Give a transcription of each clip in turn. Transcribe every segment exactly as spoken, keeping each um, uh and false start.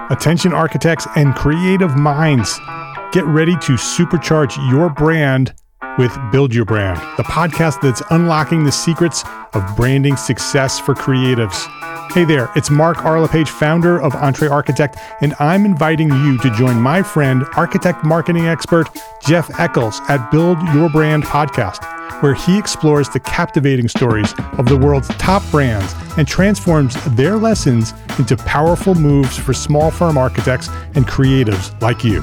Attention architects and creative minds, get ready to supercharge your brand with Build Your Brand, the podcast that's unlocking the secrets of branding success for creatives. Hey there, it's Mark R. LePage, founder of Entre Architect, and I'm inviting you to join my friend, architect marketing expert Jeff Eccles at Build Your Brand podcast, where he explores the captivating stories of the world's top brands and transforms their lessons into powerful moves for small firm architects and creatives like you.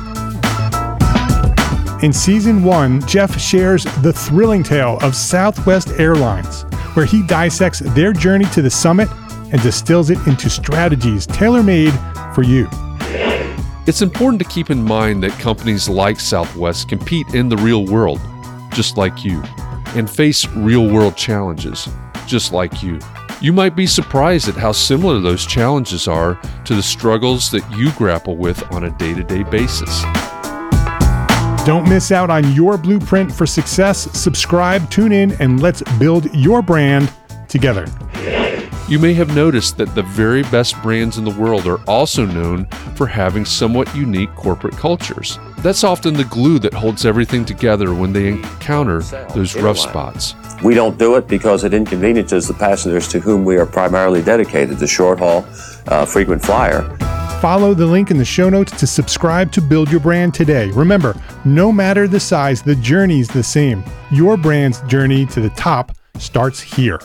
In season one, Jeff shares the thrilling tale of Southwest Airlines, where he dissects their journey to the summit and distills it into strategies tailor-made for you. It's important to keep in mind that companies like Southwest compete in the real world, just like you, and face real-world challenges, just like you. You might be surprised at how similar those challenges are to the struggles that you grapple with on a day-to-day basis. Don't miss out on your blueprint for success. Subscribe, tune in, and let's build your brand together. You may have noticed that the very best brands in the world are also known for having somewhat unique corporate cultures. That's often the glue that holds everything together when they encounter those rough spots. We don't do it because it inconveniences the passengers to whom we are primarily dedicated, the short haul, uh, frequent flyer. Follow the link in the show notes to subscribe to Build Your Brand today. Remember, no matter the size, the journey's the same. Your brand's journey to the top starts here.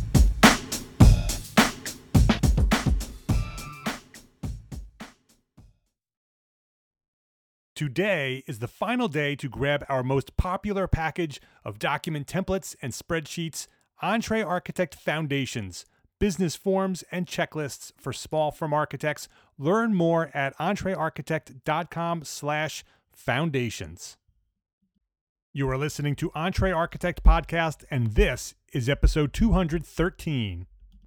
Today is the final day to grab our most popular package of document templates and spreadsheets, Entre Architect Foundations, business forms and checklists for small firm architects. Learn more at entrearchitect.com slash foundations. You are listening to Entre Architect Podcast, and this is episode two hundred thirteen.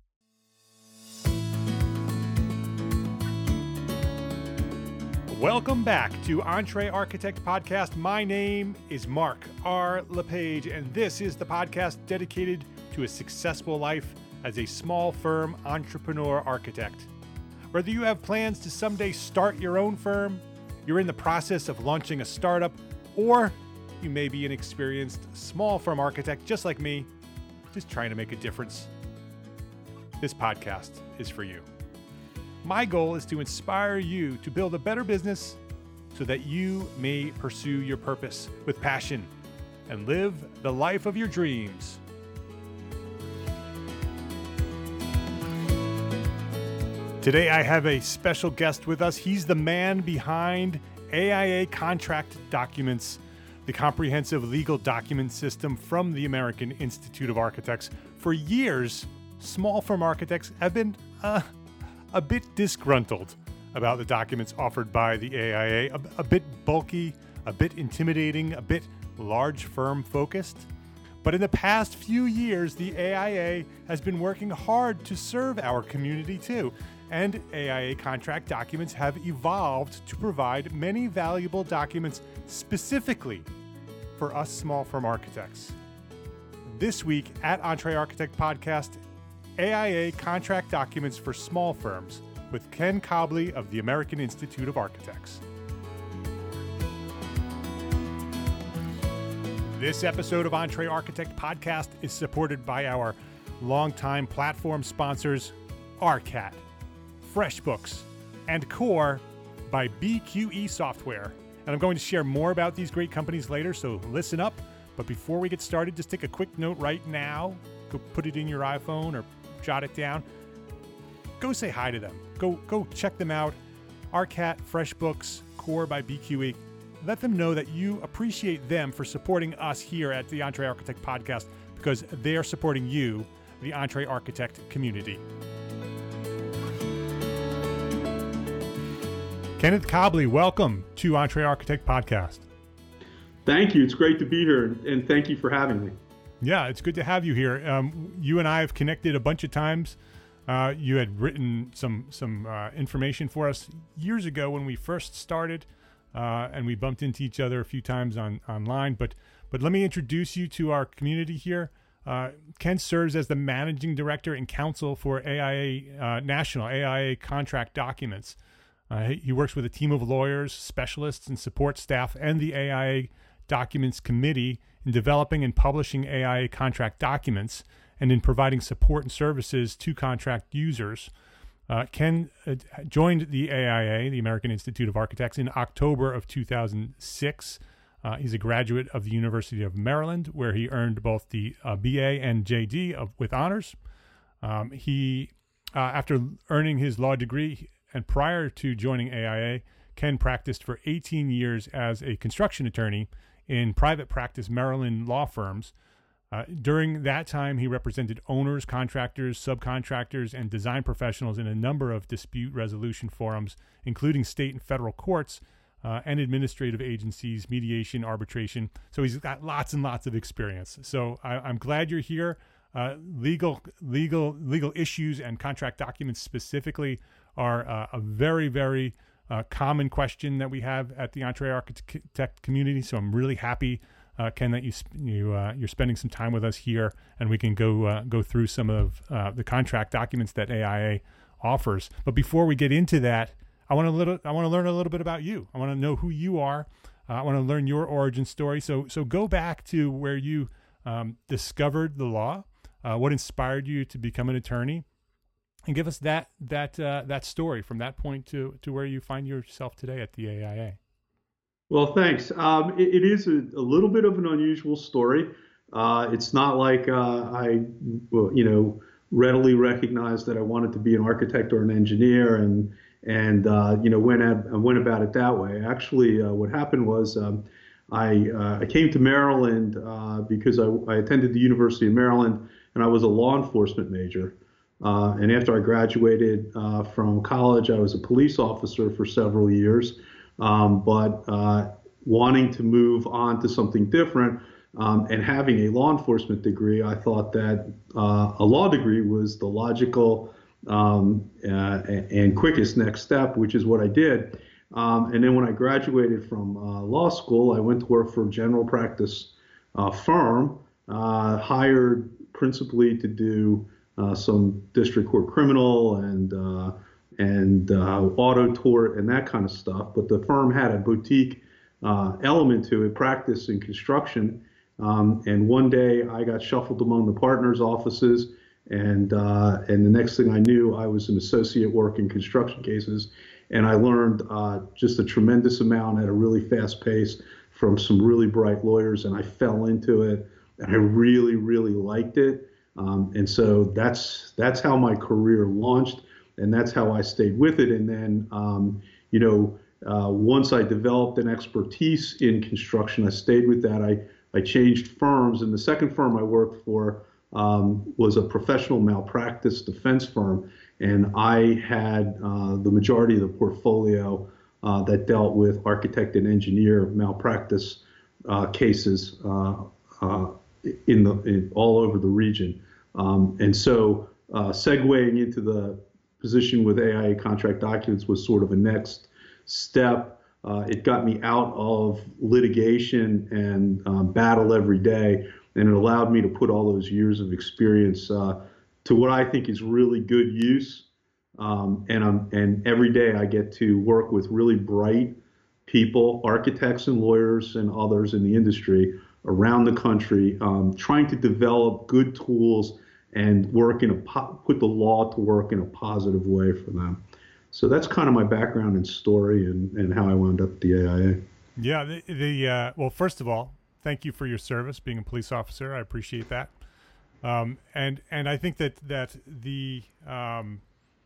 Welcome back to Entre Architect Podcast. My name is Mark R. LePage, and this is the podcast dedicated to a successful life as a small firm entrepreneur architect. Whether you have plans to someday start your own firm, you're in the process of launching a startup, or you may be an experienced small firm architect just like me, just trying to make a difference, this podcast is for you. My goal is to inspire you to build a better business so that you may pursue your purpose with passion and live the life of your dreams. Today I have a special guest with us. He's the man behind A I A Contract Documents, the comprehensive legal document system from the American Institute of Architects. For years, small firm architects have been uh, a bit disgruntled about the documents offered by the A I A, a, a bit bulky, a bit intimidating, a bit large firm focused. But in the past few years, the A I A has been working hard to serve our community too. And A I A contract documents have evolved to provide many valuable documents specifically for us small firm architects. This week at Entre Architect Podcast, A I A Contract Documents for Small Firms with Ken Cobley of the American Institute of Architects. This episode of Entre Architect Podcast is supported by our longtime platform sponsors, ARCAT, FreshBooks, and Core by B Q E Software. And I'm going to share more about these great companies later, so listen up. But before we get started, just take a quick note right now. Go put it in your iPhone or jot it down. Go say hi to them. Go go check them out. ARCAT, FreshBooks, Core by B Q E. Let them know that you appreciate them for supporting us here at the Entre Architect Podcast, because they are supporting you, the Entre Architect community. Kenneth Cobley, welcome to Entre Architect Podcast. Thank you. It's great to be here, and thank you for having me. Yeah, it's good to have you here. Um, you and I have connected a bunch of times. Uh, you had written some some uh, information for us years ago when we first started, uh, and we bumped into each other a few times on online. But but let me introduce you to our community here. Uh, Ken serves as the managing director and counsel for A I A uh, National A I A Contract Documents. Uh, he, he works with a team of lawyers, specialists, and support staff, and the A I A Documents Committee in developing and publishing A I A contract documents and in providing support and services to contract users. Uh, Ken uh, joined the A I A, the American Institute of Architects, in October of two thousand six. Uh, he's a graduate of the University of Maryland, where he earned both the uh, B A and J D of, with honors. Um, he, uh, after earning his law degree and prior to joining A I A, Ken practiced for eighteen years as a construction attorney in private practice Maryland law firms. Uh, during that time, he represented owners, contractors, subcontractors, and design professionals in a number of dispute resolution forums, including state and federal courts uh, and administrative agencies, mediation, arbitration. So he's got lots and lots of experience. So I, I'm glad you're here. Uh, legal, legal, legal issues and contract documents specifically are uh, a very, very uh, common question that we have at the EntreArchitect community. So I'm really happy, uh, Ken, that you you uh, you're spending some time with us here, and we can go uh, go through some of uh, the contract documents that A I A offers. But before we get into that, I want to little I want to learn a little bit about you. I want to know who you are. Uh, I want to learn your origin story. So so go back to where you um, discovered the law. Uh, what inspired you to become an attorney, and give us that that uh, that story from that point to to where you find yourself today at the A I A. Well, thanks. Um, it, it is a, a little bit of an unusual story. Uh, it's not like uh, I, well, you know, readily recognized that I wanted to be an architect or an engineer, and and uh, you know went at, went about it that way. Actually, uh, what happened was um, I uh, I came to Maryland uh, because I, I attended the University of Maryland. And I was a law enforcement major. Uh, and after I graduated uh, from college, I was a police officer for several years. Um, but uh, wanting to move on to something different um, and having a law enforcement degree, I thought that uh, a law degree was the logical um, uh, and quickest next step, which is what I did. Um, and then when I graduated from uh, law school, I went to work for a general practice uh, firm, uh, hired principally to do uh, some district court criminal and uh, and uh, auto tort and that kind of stuff. But the firm had a boutique uh, element to it, practice in construction. Um, and one day I got shuffled among the partners' offices, and uh, and the next thing I knew, I was an associate working construction cases, and I learned uh, just a tremendous amount at a really fast pace from some really bright lawyers, and I fell into it. And I really, really liked it. Um, and so that's that's how my career launched, and that's how I stayed with it. And then, um, you know, uh, once I developed an expertise in construction, I stayed with that. I, I changed firms, and the second firm I worked for um, was a professional malpractice defense firm. And I had uh, the majority of the portfolio uh, that dealt with architect and engineer malpractice uh, cases uh, uh, in the in, all over the region. Um, and so uh, segueing into the position with A I A contract documents was sort of a next step. Uh, it got me out of litigation and um, battle every day, and it allowed me to put all those years of experience uh, to what I think is really good use. Um, and I'm, and every day I get to work with really bright people, architects and lawyers and others in the industry around the country, um, trying to develop good tools and work in a po- put the law to work in a positive way for them. So that's kind of my background and story, and, and how I wound up at the A I A. Yeah, the, the uh, well, first of all, thank you for your service, being a police officer. I appreciate that, um, and and I think that that the um,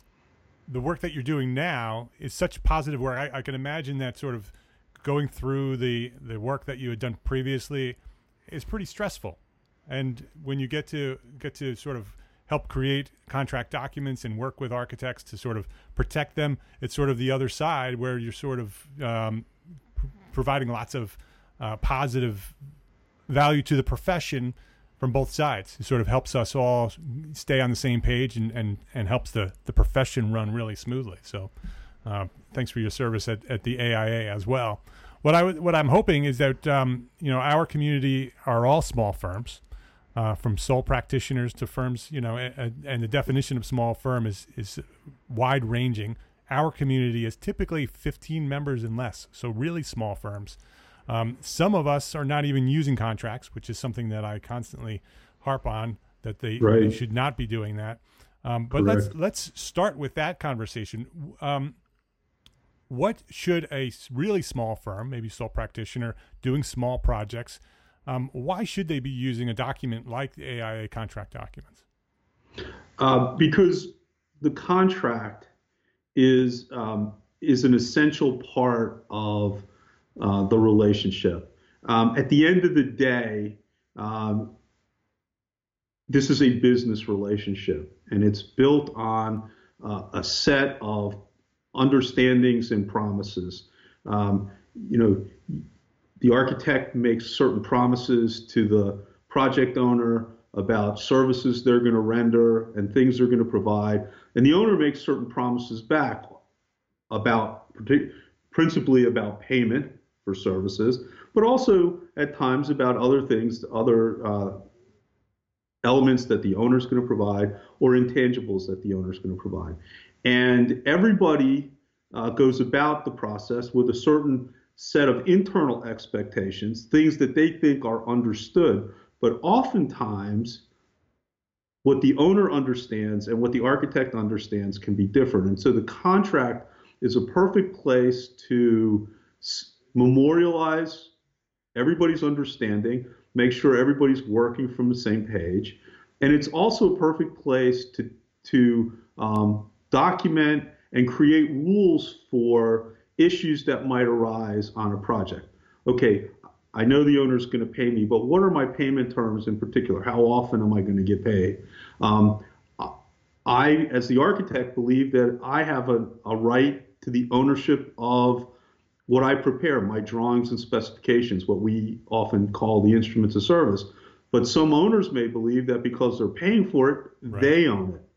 the work that you're doing now is such positive work. I, I can imagine that sort of going through the the work that you had done previously is pretty stressful, and when you get to get to sort of help create contract documents and work with architects to sort of protect them, it's sort of the other side where you're sort of um, p- providing lots of uh, positive value to the profession from both sides. It sort of helps us all stay on the same page, and and, and helps the the profession run really smoothly. So uh, thanks for your service at, at the A I A as well. What I what I'm hoping is that um, you know, our community are all small firms, uh, from sole practitioners to firms. You know, and, and the definition of small firm is is wide ranging, our community is typically fifteen members and less, so really small firms. Um, some of us are not even using contracts, which is something that I constantly harp on, that they, right. they should not be doing that. Um, but Correct. let's let's start with that conversation. Um, what should a really small firm, maybe sole practitioner, doing small projects, um, why should they be using a document like the A I A contract documents? Uh, because the contract is um, is an essential part of uh, the relationship. Um, at the end of the day, um, this is a business relationship, and it's built on uh, a set of understandings and promises. Um, you know, the architect makes certain promises to the project owner about services they're going to render and things they're going to provide, and the owner makes certain promises back about, principally about payment for services, but also at times about other things, other uh, elements that the owner's going to provide or intangibles that the owner's going to provide. And everybody uh, goes about the process with a certain set of internal expectations, things that they think are understood, but oftentimes what the owner understands and what the architect understands can be different. And so the contract is a perfect place to memorialize everybody's understanding, make sure everybody's working from the same page. And it's also a perfect place to, to um, document and create rules for issues that might arise on a project. Okay, I know the owner's going to pay me, but what are my payment terms in particular? How often am I going to get paid? Um, I, as the architect, believe that I have a, a right to the ownership of what I prepare, my drawings and specifications, what we often call the instruments of service. But some owners may believe that because they're paying for it, right, they own it.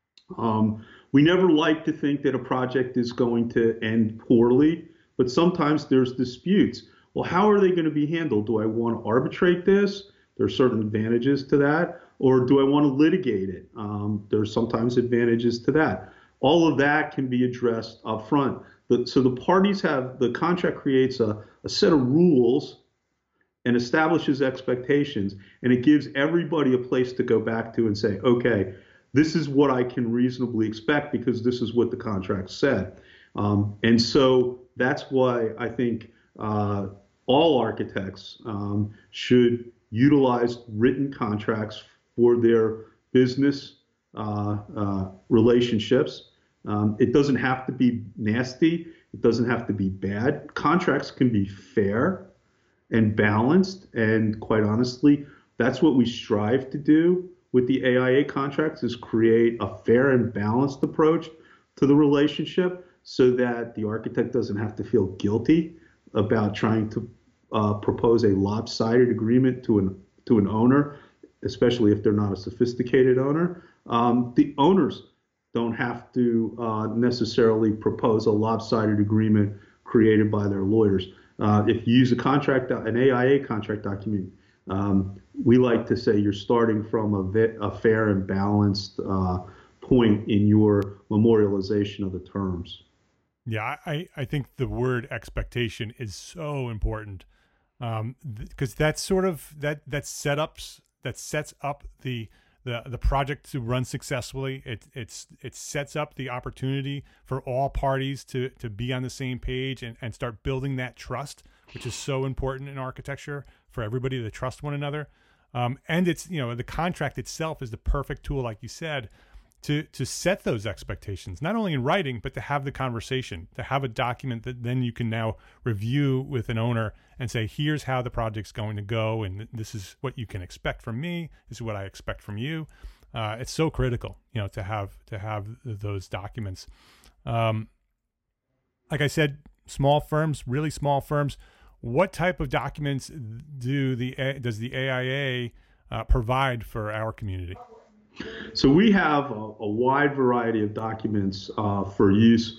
Um, we never like to think that a project is going to end poorly, but sometimes there's disputes. Well, how are they going to be handled? Do I want to arbitrate this? There are certain advantages to that. Or do I want to litigate it? Um, there are sometimes advantages to that. All of that can be addressed up front. But, so the parties have, the contract creates a, a set of rules and establishes expectations, and it gives everybody a place to go back to and say, okay, this is what I can reasonably expect because this is what the contract said. Um, and so that's why I think uh, all architects um, should utilize written contracts for their business uh, uh, relationships. Um, it doesn't have to be nasty. It doesn't have to be bad. Contracts can be fair and balanced. And quite honestly, that's what we strive to do with the A I A contracts, is create a fair and balanced approach to the relationship so that the architect doesn't have to feel guilty about trying to uh, propose a lopsided agreement to an to an owner, especially if they're not a sophisticated owner. Um, the owners don't have to uh, necessarily propose a lopsided agreement created by their lawyers. Uh, if you use a contract, an A I A contract document, um, we like to say you're starting from a, ve- a fair and balanced uh, point in your memorialization of the terms. Yeah, I, I think the word expectation is so important um, because th- that's sort of that that setups that sets up the the the project to run successfully. It it's it sets up the opportunity for all parties to to be on the same page and, and start building that trust, which is so important in architecture for everybody to trust one another. Um, and it's, you know, the contract itself is the perfect tool, like you said, to to set those expectations, not only in writing, but to have the conversation, to have a document that then you can now review with an owner and say, here's how the project's going to go, and this is what you can expect from me, this is what I expect from you. Uh, it's so critical, you know, to have to have those documents. Um, like I said, small firms, really small firms, what type of documents do the does the A I A uh, provide for our community? So we have a, a wide variety of documents uh, for use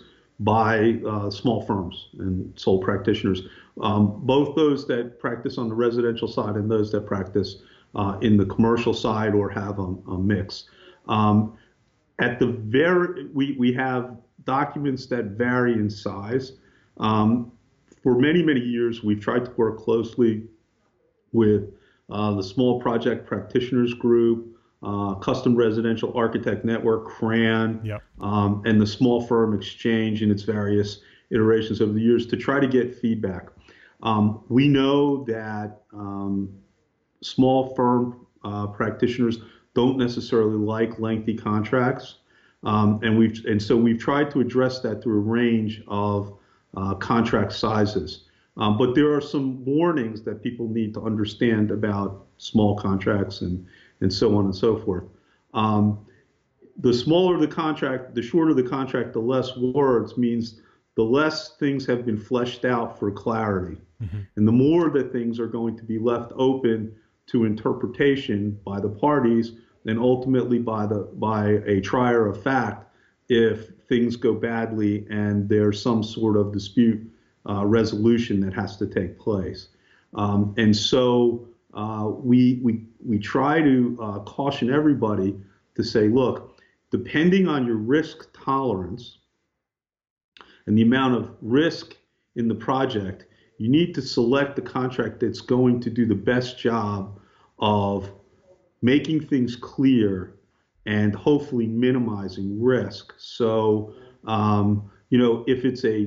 by uh, small firms and sole practitioners, um, both those that practice on the residential side and those that practice uh, in the commercial side or have a, a mix. Um, at the very, we, we have documents that vary in size. Um, for many, many years, we've tried to work closely with uh, the Small Project Practitioners Group, uh, Custom Residential Architect Network, CRAN, Yep. um, and the Small Firm Exchange in its various iterations over the years to try to get feedback. Um, we know that um, small firm uh, practitioners don't necessarily like lengthy contracts, um, and we've and so we've tried to address that through a range of uh, contract sizes. Um, but there are some warnings that people need to understand about small contracts and and so on and so forth. Um, the smaller the contract, the shorter the contract, the less words means the less things have been fleshed out for clarity. Mm-hmm. And the more that things are going to be left open to interpretation by the parties and ultimately by the by a trier of fact if things go badly and there's some sort of dispute uh, resolution that has to take place. Um, and so uh, we, we, we try to uh, caution everybody to say, look, depending on your risk tolerance and the amount of risk in the project, you need to select the contract that's going to do the best job of making things clear and hopefully minimizing risk. So, um, you know, if it's a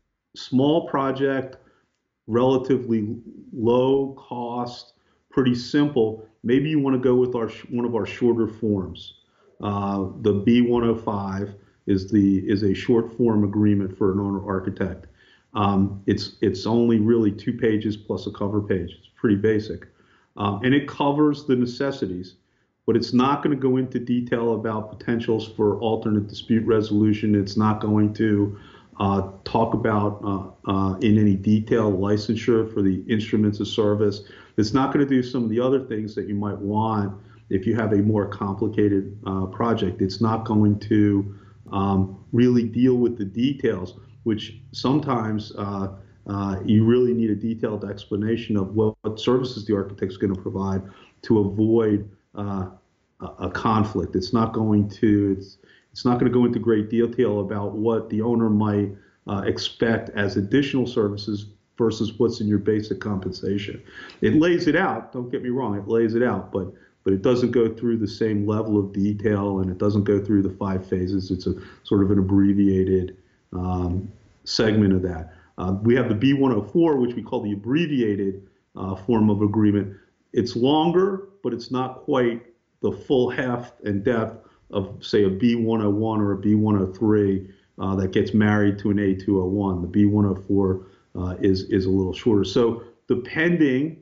small project, relatively low cost, pretty simple, maybe you want to go with our one of our shorter forms. Uh, the B one oh five is the is a short form agreement for an owner architect. Um, it's it's only really two pages plus a cover page. It's pretty basic, um, and it covers the necessities, but it's not going to go into detail about potentials for alternate dispute resolution. It's not going to uh, talk about uh, uh, in any detail licensure for the instruments of service. It's not going to do some of the other things that you might want if you have a more complicated uh, project. It's not going to um, really deal with the details, which sometimes uh, uh, you really need a detailed explanation of what, what services the architect's going to provide to avoid uh, a, a conflict. It's not going to it's it's not going to go into great detail about what the owner might uh, expect as additional services versus what's in your basic compensation. It lays it out. Don't get me wrong. It lays it out, but but it doesn't go through the same level of detail, and it doesn't go through the five phases. It's a sort of an abbreviated um, segment of that. Uh, we have the B one oh four, which we call the abbreviated uh, form of agreement. It's longer, but it's not quite the full heft and depth of, say, a B one oh one or a B one oh three uh, that gets married to an A two oh one. The B one oh four uh, is, is a little shorter. So depending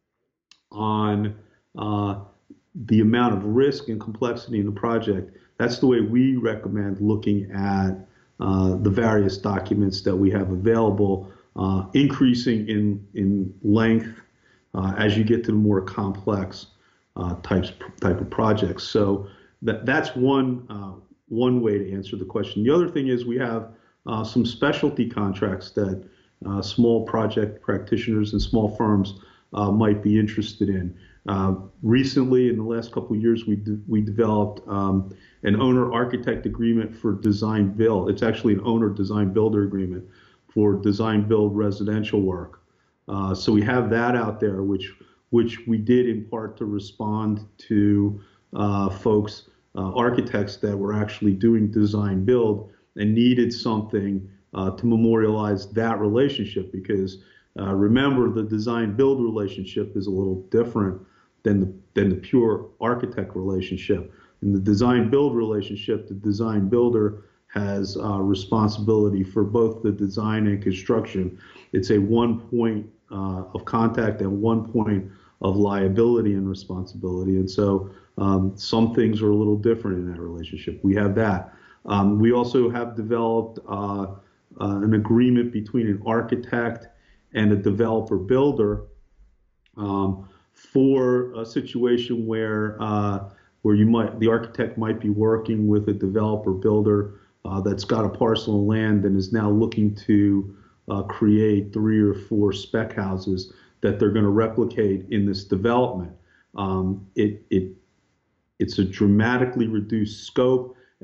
on uh, the amount of risk and complexity in the project, that's the way we recommend looking at uh, the various documents that we have available, uh, increasing in, in length uh, as you get to the more complex uh, types type of projects. So that that's one uh, one way to answer the question. The other thing is we have uh, some specialty contracts that uh, small project practitioners and small firms uh, might be interested in. Uh, recently, in the last couple of years, we de- we developed um, an owner-architect agreement for design-build. It's actually an owner-design-builder agreement for design-build residential work. Uh, so we have that out there, which which we did in part to respond to uh, folks, uh, architects that were actually doing design-build and needed something uh, to memorialize that relationship. Because uh, remember, the design-build relationship is a little different than the than the pure architect relationship. In the design-build relationship, the design builder has uh, responsibility for both the design and construction. It's a one point uh, of contact and one point of liability and responsibility. And so um, some things are a little different in that relationship. We have that. Um, we also have developed uh, uh, an agreement between an architect and a developer builder um, for a situation where uh, where you might the architect might be working with a developer builder uh, that's got a parcel of land and is now looking to uh, create three or four spec houses that they're going to replicate in this development. Um, it it it's a dramatically reduced scope,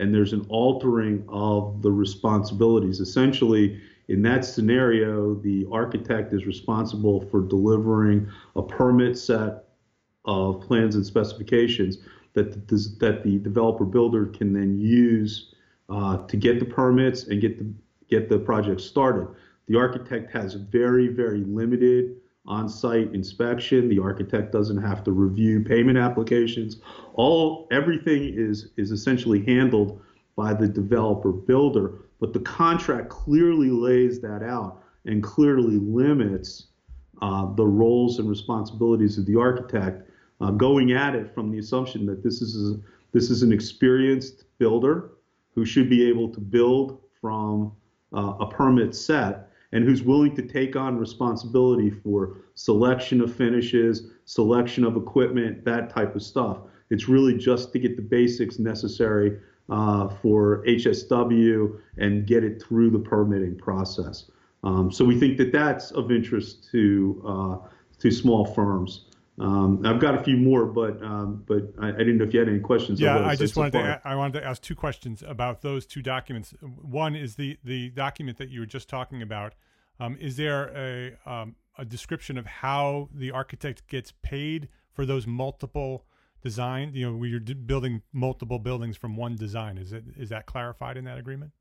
and there's an altering of the responsibilities. Essentially, in that scenario, the architect is responsible for delivering a permit set of plans and specifications that the, that the developer builder can then use uh, to get the permits and get the get the project started. The architect has very, very limited on-site inspection. The architect doesn't have to review payment applications. All everything is is essentially handled by the developer builder, but the contract clearly lays that out and clearly limits uh, the roles and responsibilities of the architect, uh, going at it from the assumption that this is a, this is an experienced builder who should be able to build from uh, a permit set, and who's willing to take on responsibility for selection of finishes, selection of equipment, that type of stuff. It's really just to get the basics necessary uh, for H S W and get it through the permitting process. Um, so we think that that's of interest to uh, to small firms. Um, I've got a few more, but um, but I, I didn't know if you had any questions. Yeah, I just wanted so to I wanted to ask two questions about those two documents. One is the the document that you were just talking about. Um, is there a um, a description of how the architect gets paid for those multiple design? You know, where you're building multiple buildings from one design. Is it is that clarified in that agreement?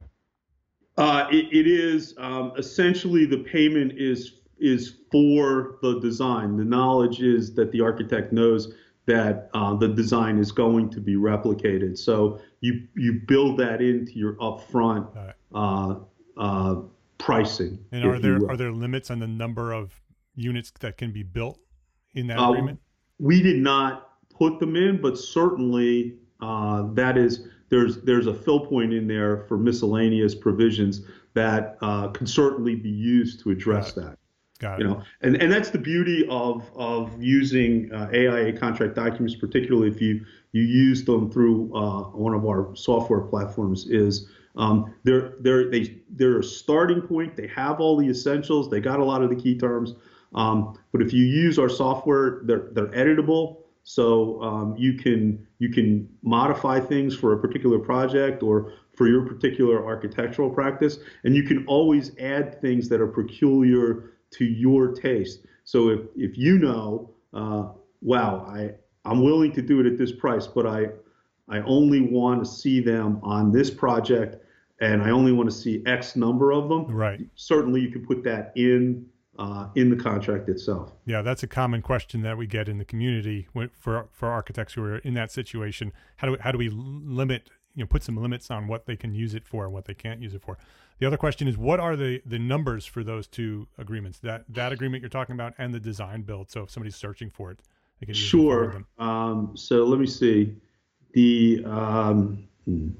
Uh, it, it is um, essentially the payment is. is for the design. The knowledge is that the architect knows that uh, the design is going to be replicated. So you you build that into your upfront uh, uh, pricing. And are there are there limits on the number of units that can be built in that uh, agreement? We did not put them in, but certainly uh, that is there's there's a fill point in there for miscellaneous provisions that uh, can certainly be used to address that. Got it. You know, and, and that's the beauty of of using uh, A I A contract documents, particularly if you you use them through uh, one of our software platforms. Is um, they're they're they they're a starting point. They have all the essentials. They got a lot of the key terms. Um, but if you use our software, they're they're editable. So um, you can you can modify things for a particular project or for your particular architectural practice, and you can always add things that are peculiar to your taste. So if, if you know, uh, wow, I, I'm willing to do it at this price, but I, I only want to see them on this project and I only want to see X number of them. Right. Certainly you can put that in, uh, in the contract itself. Yeah, that's a common question that we get in the community for, for architects who are in that situation. How do we, how do we limit, you know, put some limits on what they can use it for and what they can't use it for? The other question is, what are the, the numbers for those two agreements, that that agreement you're talking about and the design build? So if somebody's searching for it, they can use sure. it for them. Um, so let me see. The um, the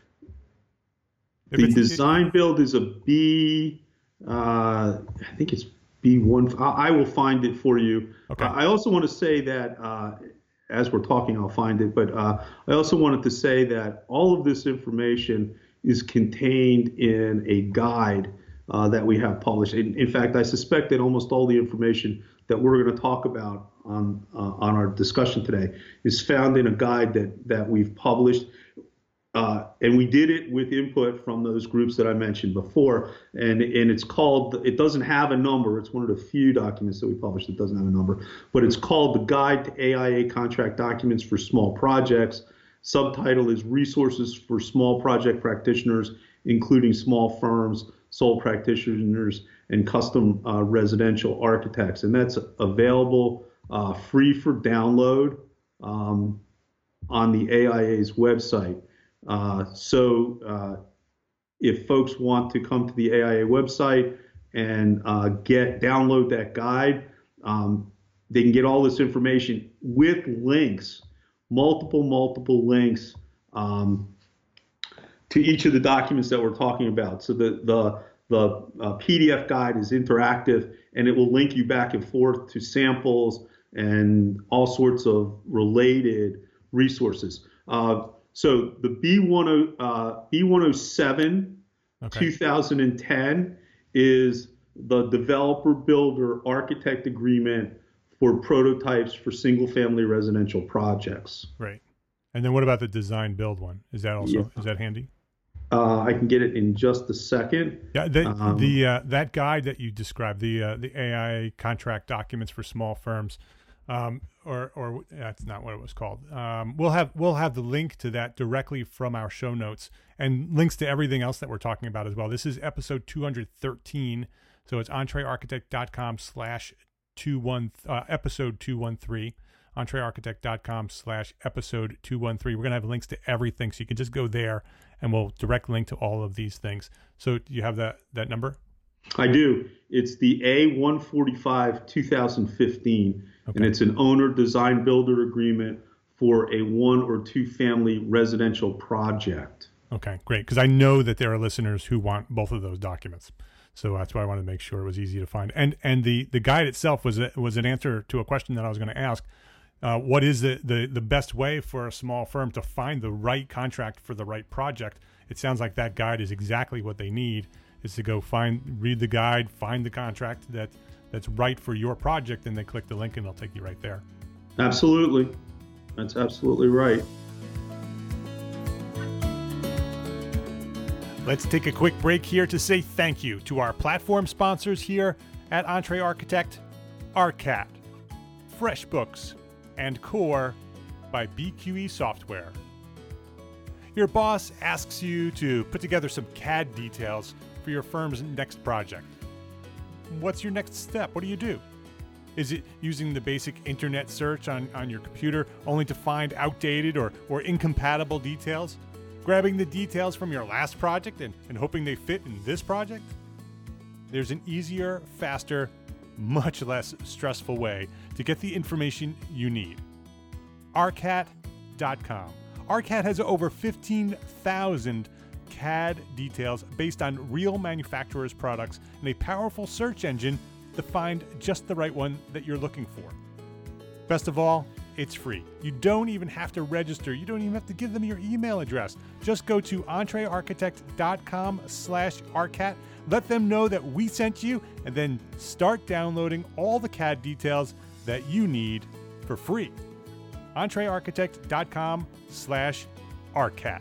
design it, build is a B. Uh, I think it's B one. I, I will find it for you. Okay. Uh, I also want to say that uh, as we're talking, I'll find it. But uh, I also wanted to say that all of this information is contained in a guide uh, that we have published. In, in fact, I suspect that almost all the information that we're going to talk about on uh, on our discussion today is found in a guide that that we've published. Uh, and we did it with input from those groups that I mentioned before. And, and it's called, it doesn't have a number. It's one of the few documents that we published that doesn't have a number. But it's called The Guide to A I A Contract Documents for Small Projects. Subtitle is Resources for Small Project Practitioners, including small firms, sole practitioners, and custom uh, residential architects. And that's available uh, free for download um, on the A I A's website. Uh, so uh, if folks want to come to the A I A website and uh, get download that guide, um, they can get all this information with links. Multiple, multiple links um, to each of the documents that we're talking about. So the the the uh, P D F guide is interactive, and it will link you back and forth to samples and all sorts of related resources. Uh, so the B ten, uh, B one oh seven, okay. two thousand ten is the developer builder architect agreement for prototypes for single-family residential projects. Right. And then what about the design build one? Is that also Yeah. is that handy? Uh, I can get it in just a second. Yeah, the, Um, the uh, that guide that you described, the uh, the A I A contract documents for small firms, um, or or that's not what it was called. Um, we'll have we'll have the link to that directly from our show notes and links to everything else that we're talking about as well. This is episode two hundred thirteen, so it's entrearchitect.com slash two one uh, episode two one three. entrearchitect.com slash episode two one three. We're going to have links to everything, so you can just go there and we'll direct link to all of these things. So do you have that, that number? I do. It's the A one forty-five two thousand fifteen, Okay. and it's an owner design builder agreement for a one or two family residential project. Okay, great. Because I know that there are listeners who want both of those documents. So that's why I wanted to make sure it was easy to find. And and the, the guide itself was a, was an answer to a question that I was going to ask. Uh, what is the, the, the best way for a small firm to find the right contract for the right project? It sounds like that guide is exactly what they need, is to go find, read the guide, find the contract that, that's right for your project, and then click the link and it'll take you right there. Absolutely. That's absolutely right. Let's take a quick break here to say thank you to our platform sponsors here at EntreArchitect, ARCAT, FreshBooks, and Core by B Q E Software. Your boss asks you to put together some C A D details for your firm's next project. What's your next step? What do you do? Is it using the basic internet search on, on your computer only to find outdated or, or incompatible details? Grabbing the details from your last project and, and hoping they fit in this project? There's an easier, faster, much less stressful way to get the information you need. arcat dot com. ARCAT has over fifteen thousand C A D details based on real manufacturers' products and a powerful search engine to find just the right one that you're looking for. Best of all, it's free. You don't even have to register. You don't even have to give them your email address. Just go to entrearchitect.com slash ARCAT. Let them know that we sent you, and then start downloading all the C A D details that you need for free. entrearchitect.com slash ARCAT.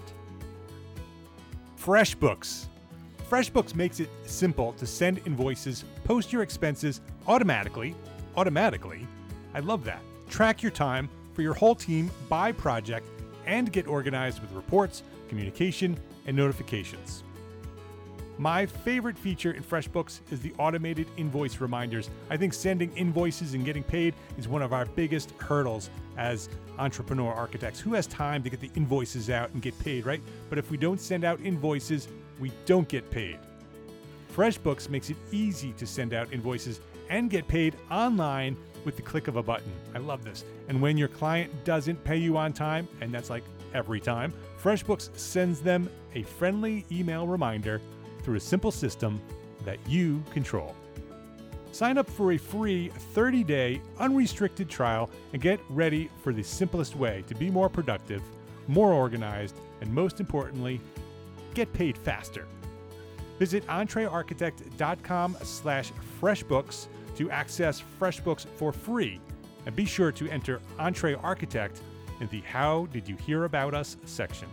FreshBooks. FreshBooks makes it simple to send invoices, post your expenses automatically. Automatically. I love that. Track your time for your whole team by project and get organized with reports, communication, and notifications. My favorite feature in FreshBooks is the automated invoice reminders. I think sending invoices and getting paid is one of our biggest hurdles as entrepreneur architects. Who has time to get the invoices out and get paid, right? But if we don't send out invoices, we don't get paid. FreshBooks makes it easy to send out invoices and get paid online with the click of a button. I love this. And when your client doesn't pay you on time, and that's like every time, FreshBooks sends them a friendly email reminder through a simple system that you control. Sign up for a free thirty-day unrestricted trial and get ready for the simplest way to be more productive, more organized, and most importantly, get paid faster. Visit entrearchitect.com slash freshbooks to access FreshBooks for free, and be sure to enter EntreArchitect in the How Did You Hear About Us section.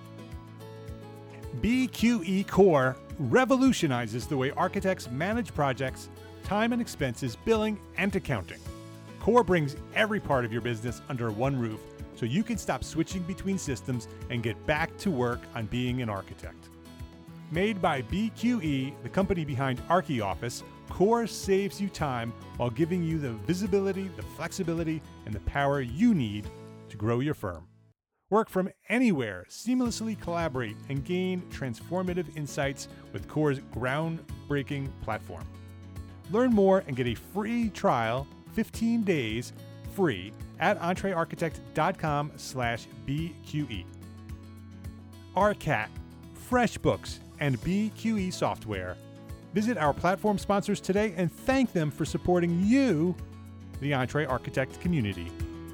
B Q E Core revolutionizes the way architects manage projects, time and expenses, billing, and accounting. Core brings every part of your business under one roof so you can stop switching between systems and get back to work on being an architect. Made by B Q E, the company behind ArchiOffice, Core saves you time while giving you the visibility, the flexibility, and the power you need to grow your firm. Work from anywhere, seamlessly collaborate, and gain transformative insights with Core's groundbreaking platform. Learn more and get a free trial, fifteen days free, at entrearchitect.com slash BQE. ARCAT, FreshBooks, and B Q E Software. Visit our platform sponsors today and thank them for supporting you, the EntreArchitect community.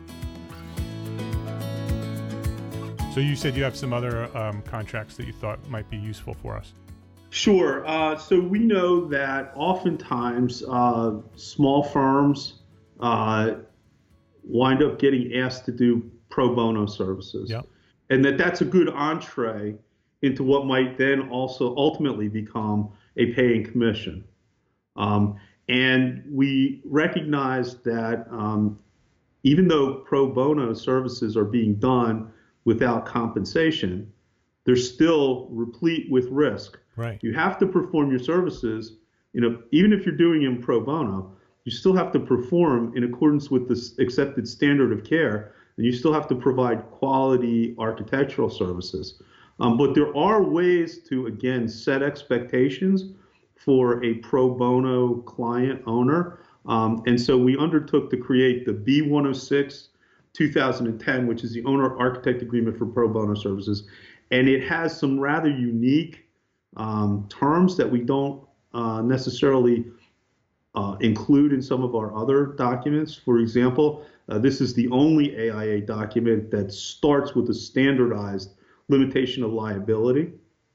So you said you have some other um, contracts that you thought might be useful for us. Sure. Uh, so we know that oftentimes uh, small firms uh, wind up getting asked to do pro bono services. Yep. and that that's a good entree into what might then also ultimately become a paying commission. Um, and we recognize that um, even though pro bono services are being done without compensation, they're still replete with risk. Right. You have to perform your services, you know, even if you're doing them pro bono, you still have to perform in accordance with the accepted standard of care, and you still have to provide quality architectural services. Um, but there are ways to, again, set expectations for a pro bono client owner. Um, and so we undertook to create the B one oh six two thousand ten, which is the owner architect agreement for pro bono services. And it has some rather unique um, terms that we don't uh, necessarily uh, include in some of our other documents. For example, uh, this is the only A I A document that starts with a standardized limitation of liability.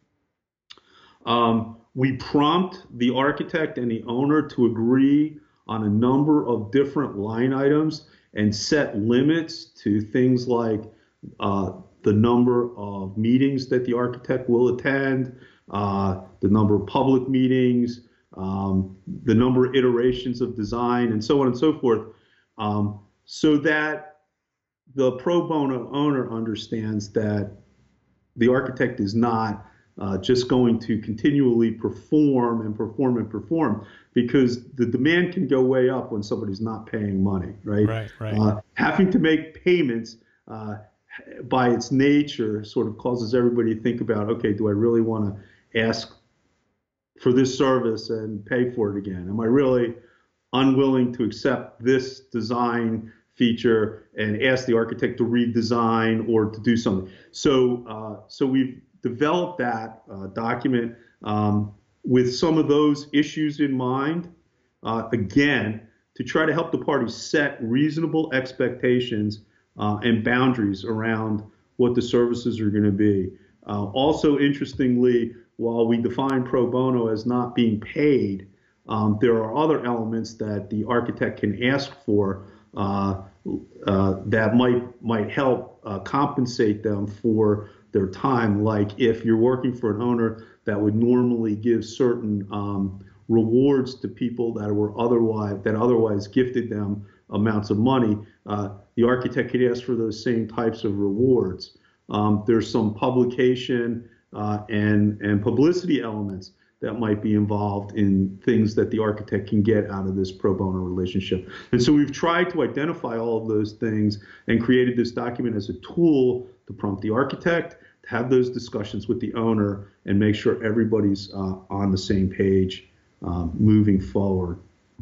Um, we prompt the architect and the owner to agree on a number of different line items and set limits to things like uh, the number of meetings that the architect will attend, uh, the number of public meetings, um, the number of iterations of design, and so on and so forth, um, so that the pro bono owner understands that the architect is not uh, just going to continually perform and perform and perform, because the demand can go way up when somebody's not paying money, right? Right, right. Uh, having to make payments uh, by its nature sort of causes everybody to think about, okay, do I really want to ask for this service and pay for it again? Am I really unwilling to accept this design feature and ask the architect to redesign or to do something? So, uh, so we've developed that uh, document um, with some of those issues in mind, uh, again, to try to help the parties set reasonable expectations uh, and boundaries around what the services are going to be. Uh, also, interestingly, while we define pro bono as not being paid, um, there are other elements that the architect can ask for uh, uh, that might might help uh, compensate them for their time. Like if you're working for an owner that would normally give certain um, rewards to people that were otherwise that otherwise gifted them amounts of money, uh, the architect could ask for those same types of rewards. Um, there's some publication uh, and and publicity elements that might be involved in things that the architect can get out of this pro bono relationship. And so we've tried to identify all of those things and created this document as a tool to prompt the architect, to have those discussions with the owner, and make sure everybody's uh, on the same page um, moving forward.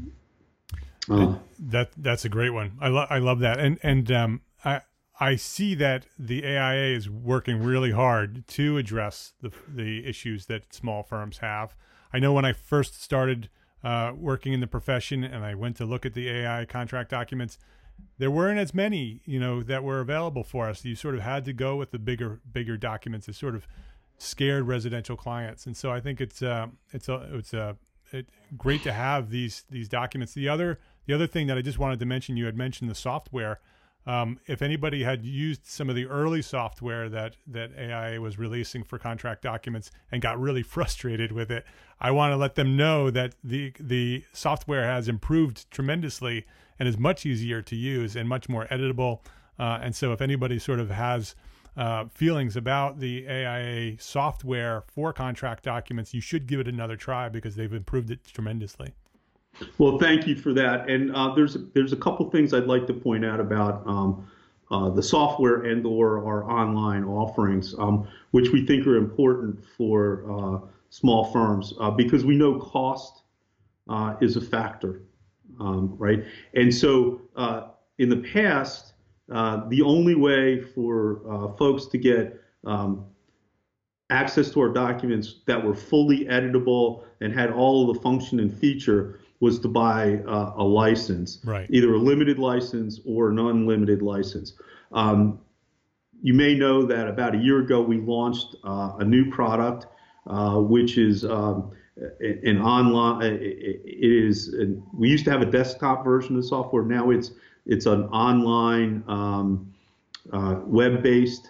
Uh, that that's a great one. I love I love that, and and um, I I see that the A I A is working really hard to address the the issues that small firms have. I know when I first started uh, working in the profession and I went to look at the A I contract documents, there weren't as many, you know, that were available for us. You sort of had to go with the bigger bigger documents. It sort of scared residential clients, and so I think it's uh, it's a it's a it, great to have these these documents. The other the other thing that I just wanted to mention, you had mentioned the software. Um, if anybody had used some of the early software that, that A I A was releasing for contract documents and got really frustrated with it, I want to let them know that the the software has improved tremendously and is much easier to use and much more editable. Uh, and so if anybody sort of has uh, feelings about the A I A software for contract documents, you should give it another try because they've improved it tremendously. Well, thank you for that. And uh, there's there's a couple things I'd like to point out about um, uh, the software and or our online offerings, um, which we think are important for uh, small firms uh, because we know cost uh, is a factor, um, right? And so uh, in the past, uh, the only way for uh, folks to get um, access to our documents that were fully editable and had all of the function and feature was to buy uh, a license, right. Either a limited license or an unlimited license. Um, you may know that about a year ago we launched uh, a new product, uh, which is um, an online. It is. We used to have a desktop version of the software. Now it's it's an online um, uh, web-based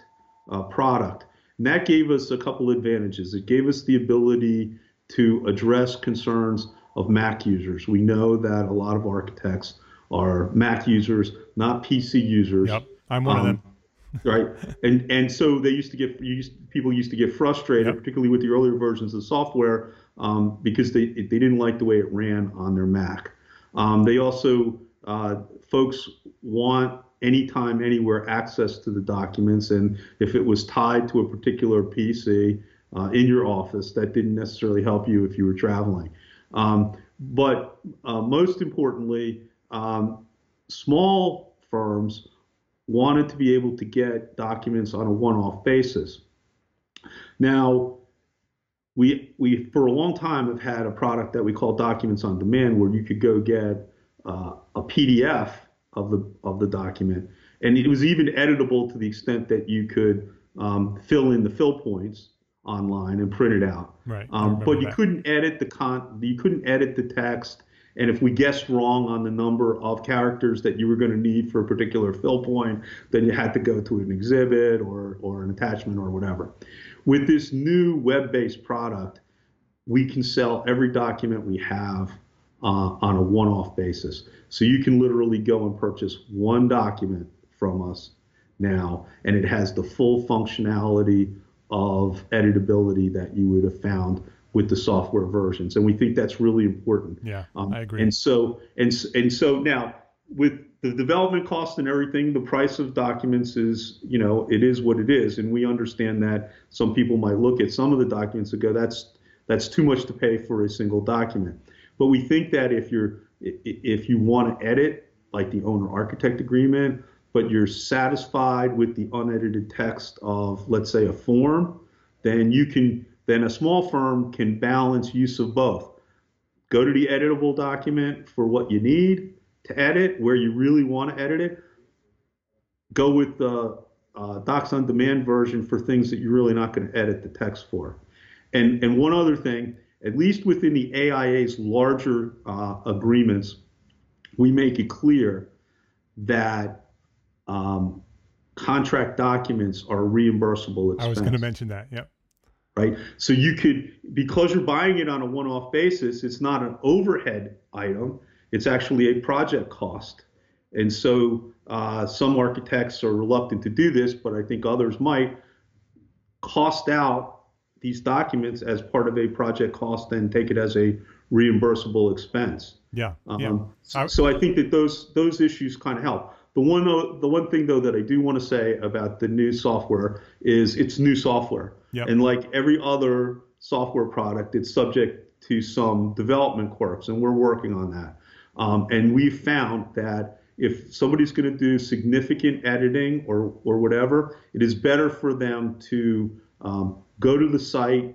uh, product. And that gave us a couple advantages. It gave us the ability to address concerns of Mac users. We know that a lot of architects are Mac users, not P C users. Yep, I'm one um, of them. Right, and and so they used to get used, people used to get frustrated, yep. particularly with the earlier versions of software, um, because they they didn't like the way it ran on their Mac. Um, they also uh, folks want anytime, anywhere access to the documents, and if it was tied to a particular P C uh, in your office, that didn't necessarily help you if you were traveling. Um, but uh, most importantly, um, small firms wanted to be able to get documents on a one-off basis. Now, we we for a long time have had a product that we call Documents on Demand, where you could go get uh, a P D F of the of the document, and it was even editable to the extent that you could um, fill in the fill points online and print it out. Right. Um, but you that. couldn't edit the con you couldn't edit the text. And if we guessed wrong on the number of characters that you were going to need for a particular fill point, then you had to go to an exhibit or, or an attachment or whatever. With this new web-based product, we can sell every document we have uh, on a one-off basis. So you can literally go and purchase one document from us now, and it has the full functionality of editability that you would have found with the software versions, and we think that's really important. Yeah, um, I agree. And so, and and so now, with the development cost and everything, the price of documents is, you know, it is what it is, and we understand that some people might look at some of the documents and go, that's that's too much to pay for a single document. But we think that if you're if you want to edit, like the owner-architect agreement, but you're satisfied with the unedited text of, let's say, a form, then you can. Then a small firm can balance use of both. Go to the editable document for what you need to edit, where you really want to edit it. Go with the uh, Docs on Demand version for things that you're really not going to edit the text for. And, and one other thing, at least within the A I A's larger uh, agreements, we make it clear that um, contract documents are a reimbursable expense. I was going to mention that, yep. Right. So you could, because you're buying it on a one-off basis, it's not an overhead item. It's actually a project cost. And so uh, some architects are reluctant to do this, but I think others might cost out these documents as part of a project cost and take it as a reimbursable expense. Yeah. Um, yeah. So, so I think that those those issues kind of help. The one the one thing though that I do want to say about the new software is it's new software. Yep. And like every other software product, it's subject to some development quirks, and we're working on that. Um, and we've found that if somebody's going to do significant editing or or whatever, it is better for them to um, go to the site,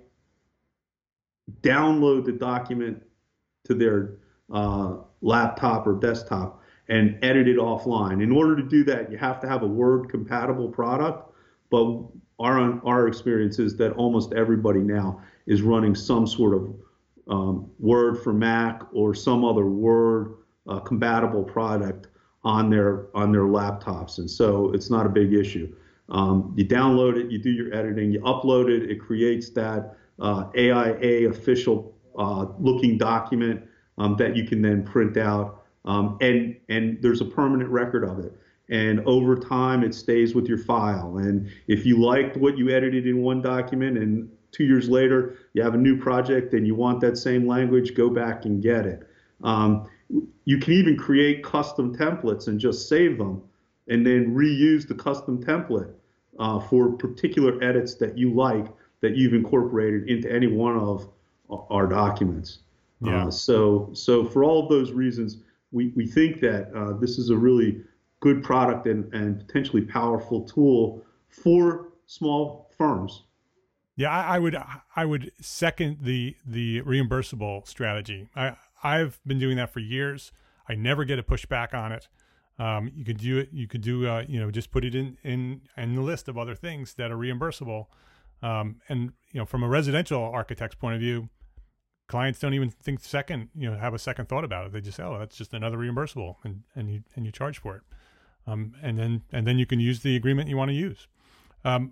download the document to their uh, laptop or desktop, and edit it offline. In order to do that, you have to have a Word compatible product, but our our experience is that almost everybody now is running some sort of um, Word for Mac or some other Word uh, compatible product on their on their laptops, and so it's not a big issue. Um, you download it, you do your editing, you upload it, it creates that uh, A I A official uh, looking document um, that you can then print out, um, and and there's a permanent record of it. And over time, it stays with your file. And if you liked what you edited in one document and two years later you have a new project and you want that same language, go back and get it. Um, you can even create custom templates and just save them and then reuse the custom template uh, for particular edits that you like that you've incorporated into any one of our documents. Yeah. Uh, so, so for all of those reasons, we, we think that uh, this is a really good product and, and potentially powerful tool for small firms. Yeah, I, I would I would second the the reimbursable strategy. I I've been doing that for years. I never get a pushback on it. Um, you could do it. You could do uh, you know just put it in in in the list of other things that are reimbursable. Um, and you know from a residential architect's point of view, clients don't even think second you know have a second thought about it. They just say, oh, that's just another reimbursable, and and you and you charge for it. Um, and then and then you can use the agreement you want to use. Um,